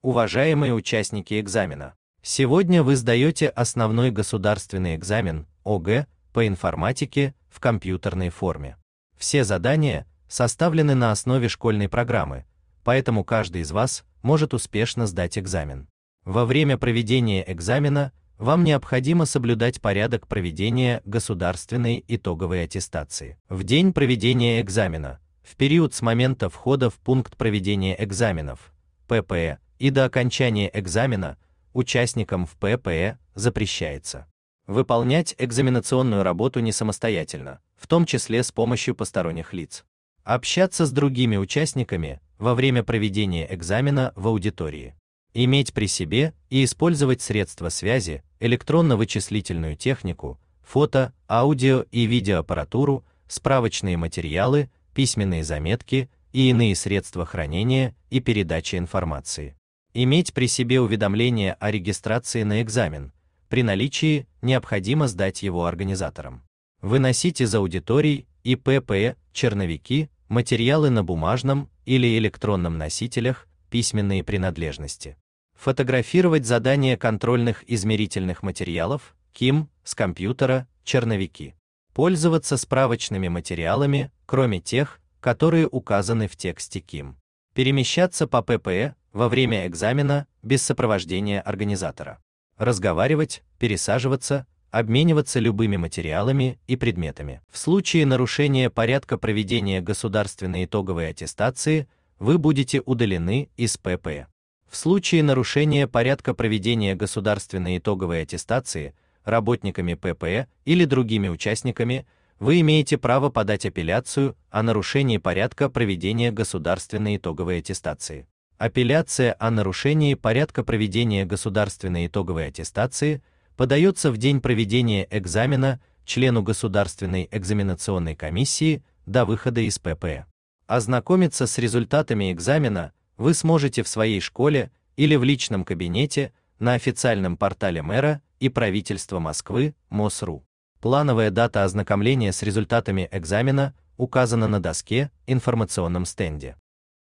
Уважаемые участники экзамена, сегодня вы сдаете основной государственный экзамен ОГЭ по информатике в компьютерной форме. Все задания составлены на основе школьной программы, поэтому каждый из вас может успешно сдать экзамен. Во время проведения экзамена вам необходимо соблюдать порядок проведения государственной итоговой аттестации. В день проведения экзамена, в период с момента входа в пункт проведения экзаменов ППЭ и до окончания экзамена участникам в ППЭ запрещается выполнять экзаменационную работу не самостоятельно, в том числе с помощью посторонних лиц, общаться с другими участниками во время проведения экзамена в аудитории, иметь при себе и использовать средства связи, электронно-вычислительную технику, фото, аудио и видеоаппаратуру, справочные материалы, письменные заметки и иные средства хранения и передачи информации. Иметь при себе уведомление о регистрации на экзамен. При наличии необходимо сдать его организаторам. Выносить из аудиторий и ППЭ черновики, материалы на бумажном или электронном носителях, письменные принадлежности. Фотографировать задания контрольных измерительных материалов, КИМ, с компьютера, черновики. Пользоваться справочными материалами, кроме тех, которые указаны в тексте КИМ. Перемещаться по ППЭ во время экзамена без сопровождения организатора. Разговаривать, пересаживаться, обмениваться любыми материалами и предметами. В случае нарушения порядка проведения государственной итоговой аттестации вы будете удалены из ППЭ. В случае нарушения порядка проведения государственной итоговой аттестации работниками ППЭ или другими участниками вы имеете право подать апелляцию о нарушении порядка проведения государственной итоговой аттестации. Апелляция о нарушении порядка проведения государственной итоговой аттестации подается в день проведения экзамена члену Государственной экзаменационной комиссии до выхода из ППЭ. Ознакомиться с результатами экзамена вы сможете в своей школе или в личном кабинете на официальном портале мэра и правительства Москвы МОСРУ. Плановая дата ознакомления с результатами экзамена указана на доске информационном стенде.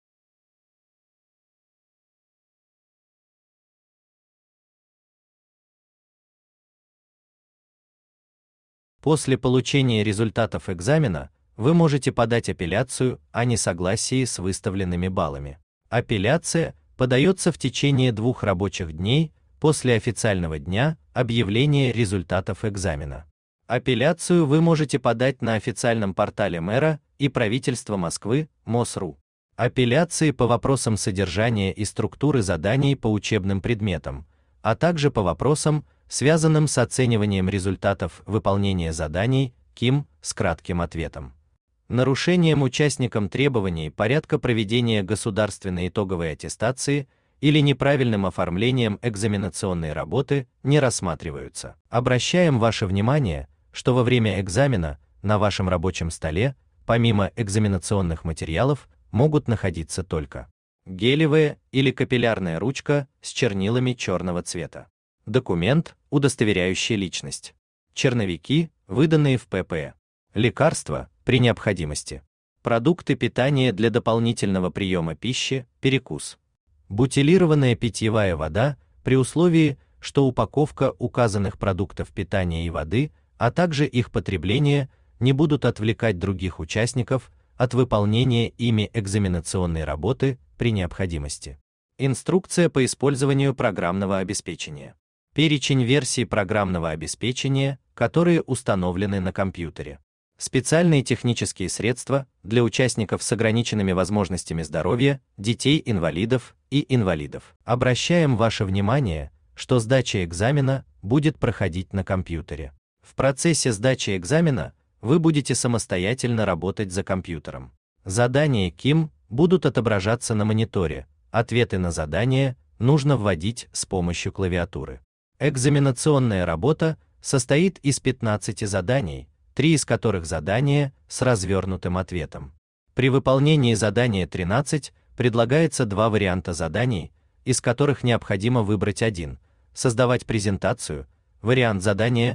После получения результатов экзамена вы можете подать апелляцию о несогласии с выставленными баллами. Апелляция подается в течение 2 рабочих дней после официального дня объявления результатов экзамена. Апелляцию вы можете подать на официальном портале мэра и правительства Москвы МОСРУ. Апелляции по вопросам содержания и структуры заданий по учебным предметам, а также по вопросам, связанным с оцениванием результатов выполнения заданий КИМ с кратким ответом. Нарушением участникам требований порядка проведения государственной итоговой аттестации или неправильным оформлением экзаменационной работы не рассматриваются. Обращаем ваше внимание, что во время экзамена на вашем рабочем столе, помимо экзаменационных материалов, могут находиться только гелевая или капиллярная ручка с чернилами черного цвета, документ, удостоверяющий личность, черновики, выданные в ППЭ, лекарства при необходимости, продукты питания для дополнительного приема пищи, перекус, бутилированная питьевая вода при условии, что упаковка указанных продуктов питания и воды, а также их потребление не будут отвлекать других участников от выполнения ими экзаменационной работы при необходимости. Инструкция по использованию программного обеспечения. Перечень версий программного обеспечения, которые установлены на компьютере. Специальные технические средства для участников с ограниченными возможностями здоровья, детей-инвалидов и инвалидов. Обращаем ваше внимание, что сдача экзамена будет проходить на компьютере. В процессе сдачи экзамена вы будете самостоятельно работать за компьютером. Задания КИМ будут отображаться на мониторе, ответы на задания нужно вводить с помощью клавиатуры. Экзаменационная работа состоит из 15 заданий, 3 из которых задания с развернутым ответом. При выполнении задания 13 предлагается 2 варианта заданий, из которых необходимо выбрать один: создавать презентацию, вариант задания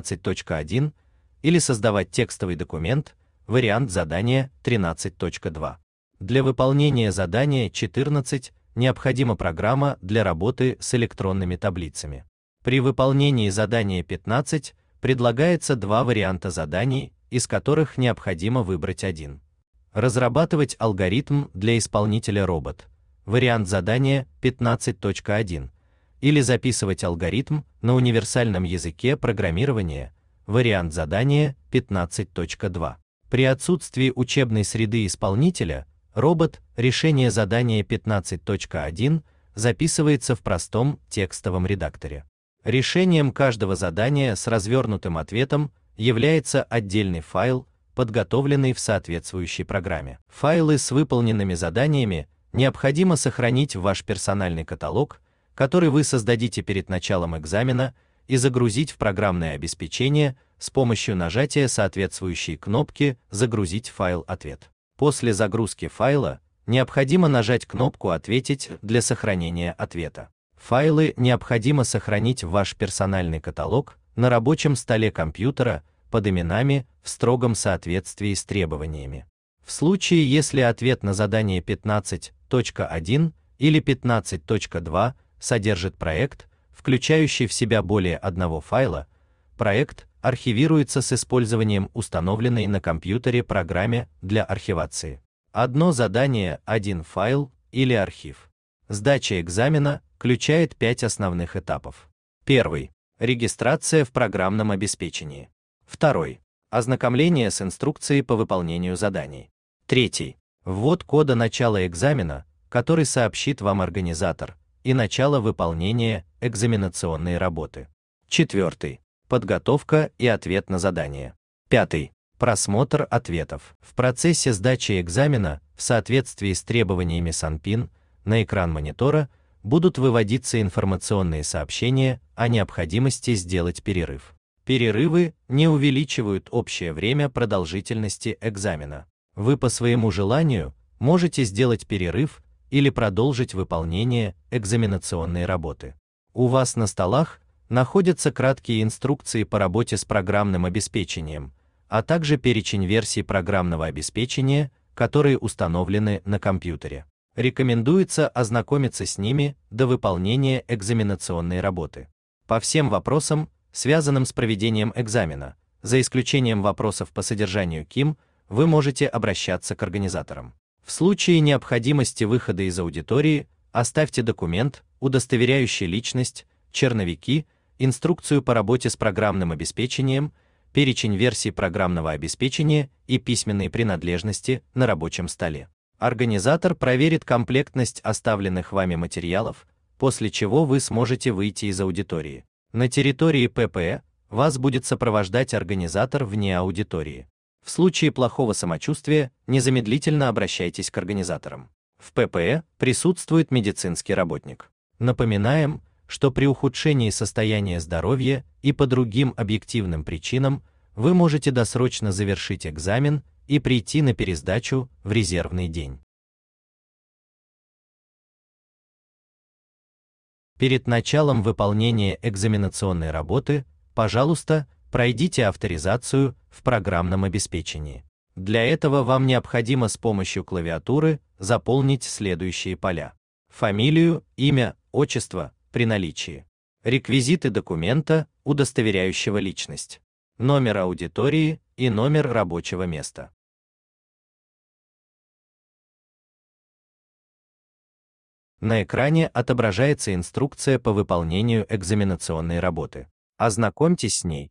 13.1, или создавать текстовый документ, вариант задания 13.2. Для выполнения задания 14 необходима программа для работы с электронными таблицами. При выполнении задания 15 предлагается два варианта заданий, из которых необходимо выбрать один. Разрабатывать алгоритм для исполнителя робот. Вариант задания 15.1. Или записывать алгоритм на универсальном языке программирования. Вариант задания 15.2. При отсутствии учебной среды исполнителя, робот, решение задания 15.1 записывается в простом текстовом редакторе. Решением каждого задания с развернутым ответом является отдельный файл, подготовленный в соответствующей программе. Файлы с выполненными заданиями необходимо сохранить в ваш персональный каталог, который вы создадите перед началом экзамена, и загрузить в программное обеспечение с помощью нажатия соответствующей кнопки «Загрузить файл-ответ». После загрузки файла необходимо нажать кнопку «Ответить» для сохранения ответа. Файлы необходимо сохранить в ваш персональный каталог на рабочем столе компьютера под именами в строгом соответствии с требованиями. В случае, если ответ на задание 15.1 или 15.2 содержит проект, включающий в себя более одного файла, проект архивируется с использованием установленной на компьютере программы для архивации. Одно задание, один файл или архив. Сдача экзамена включает 5 основных этапов. Первый. Регистрация в программном обеспечении. Второй. Ознакомление с инструкцией по выполнению заданий. Третий. Ввод кода начала экзамена, который сообщит вам организатор, и начало выполнения экзаменационной работы. Четвертый. Подготовка и ответ на задание. Пятый. Просмотр ответов. В процессе сдачи экзамена, в соответствии с требованиями СанПин, на экран монитора будут выводиться информационные сообщения о необходимости сделать перерыв. Перерывы не увеличивают общее время продолжительности экзамена. Вы по своему желанию можете сделать перерыв или продолжить выполнение экзаменационной работы. У вас на столах находятся краткие инструкции по работе с программным обеспечением, а также перечень версий программного обеспечения, которые установлены на компьютере. Рекомендуется ознакомиться с ними до выполнения экзаменационной работы. По всем вопросам, связанным с проведением экзамена, за исключением вопросов по содержанию КИМ, вы можете обращаться к организаторам. В случае необходимости выхода из аудитории, оставьте документ, удостоверяющий личность, черновики, инструкцию по работе с программным обеспечением, перечень версий программного обеспечения и письменные принадлежности на рабочем столе. Организатор проверит комплектность оставленных вами материалов, после чего вы сможете выйти из аудитории. На территории ППЭ вас будет сопровождать организатор вне аудитории. В случае плохого самочувствия незамедлительно обращайтесь к организаторам. В ППЭ присутствует медицинский работник. Напоминаем, что при ухудшении состояния здоровья и по другим объективным причинам вы можете досрочно завершить экзамен и прийти на пересдачу в резервный день. Перед началом выполнения экзаменационной работы, пожалуйста, пройдите авторизацию в программном обеспечении. Для этого вам необходимо с помощью клавиатуры заполнить следующие поля: фамилию, имя, отчество при наличии, реквизиты документа, удостоверяющего личность, номер аудитории и номер рабочего места. На экране отображается инструкция по выполнению экзаменационной работы. Ознакомьтесь с ней.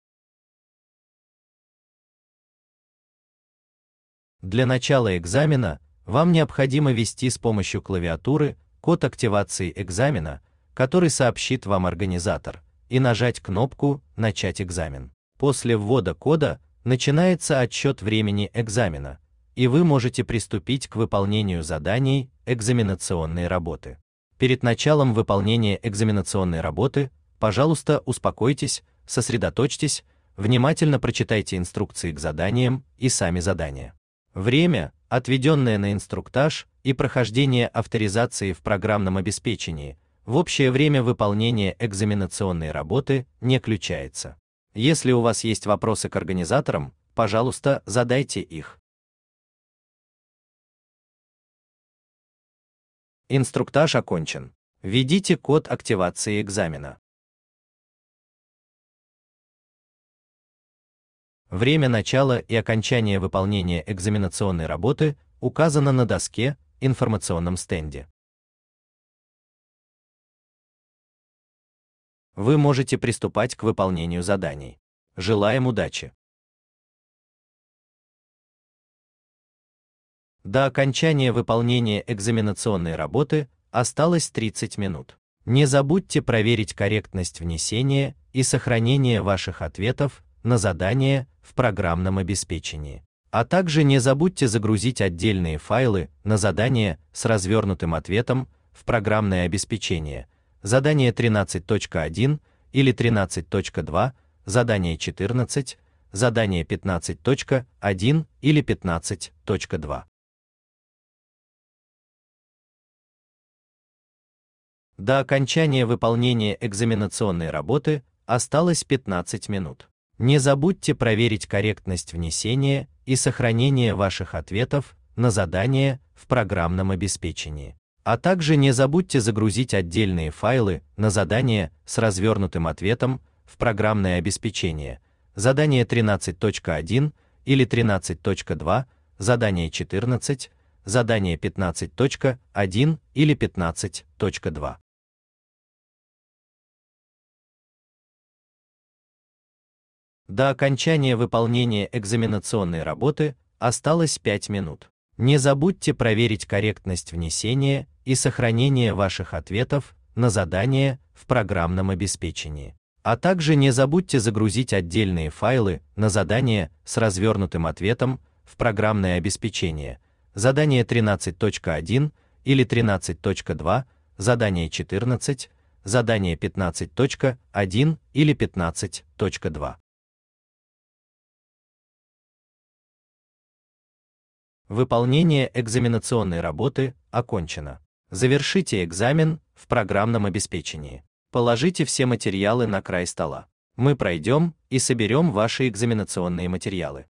Для начала экзамена вам необходимо ввести с помощью клавиатуры код активации экзамена, который сообщит вам организатор, и нажать кнопку «Начать экзамен». После ввода кода начинается отсчет времени экзамена, и вы можете приступить к выполнению заданий экзаменационной работы. Перед началом выполнения экзаменационной работы, пожалуйста, успокойтесь, сосредоточьтесь, внимательно прочитайте инструкции к заданиям и сами задания. Время, отведенное на инструктаж и прохождение авторизации в программном обеспечении, в общее время выполнения экзаменационной работы не включается. Если у вас есть вопросы к организаторам, пожалуйста, задайте их. Инструктаж окончен. Введите код активации экзамена. Время начала и окончания выполнения экзаменационной работы указано на доске, информационном стенде. Вы можете приступать к выполнению заданий. Желаем удачи! До окончания выполнения экзаменационной работы осталось 30 минут. Не забудьте проверить корректность внесения и сохранения ваших ответов на задания в программном обеспечении. А также не забудьте загрузить отдельные файлы на задание с развернутым ответом в программное обеспечение. Задание 13.1 или 13.2, задание 14, задание 15.1 или 15.2. До окончания выполнения экзаменационной работы осталось 15 минут. Не забудьте проверить корректность внесения и сохранения ваших ответов на задания в программном обеспечении. А также не забудьте загрузить отдельные файлы на задание с развернутым ответом в программное обеспечение. Задание 13.1 или 13.2, задание 14, задание 15.1 или 15.2. До окончания выполнения экзаменационной работы осталось 5 минут. Не забудьте проверить корректность внесения и сохранения ваших ответов на задания в программном обеспечении. А также не забудьте загрузить отдельные файлы на задание с развернутым ответом в программное обеспечение. Задание 13.1 или 13.2, задание 14, задание 15.1 или 15.2. Выполнение экзаменационной работы окончено. Завершите экзамен в программном обеспечении. Положите все материалы на край стола. Мы пройдем и соберем ваши экзаменационные материалы.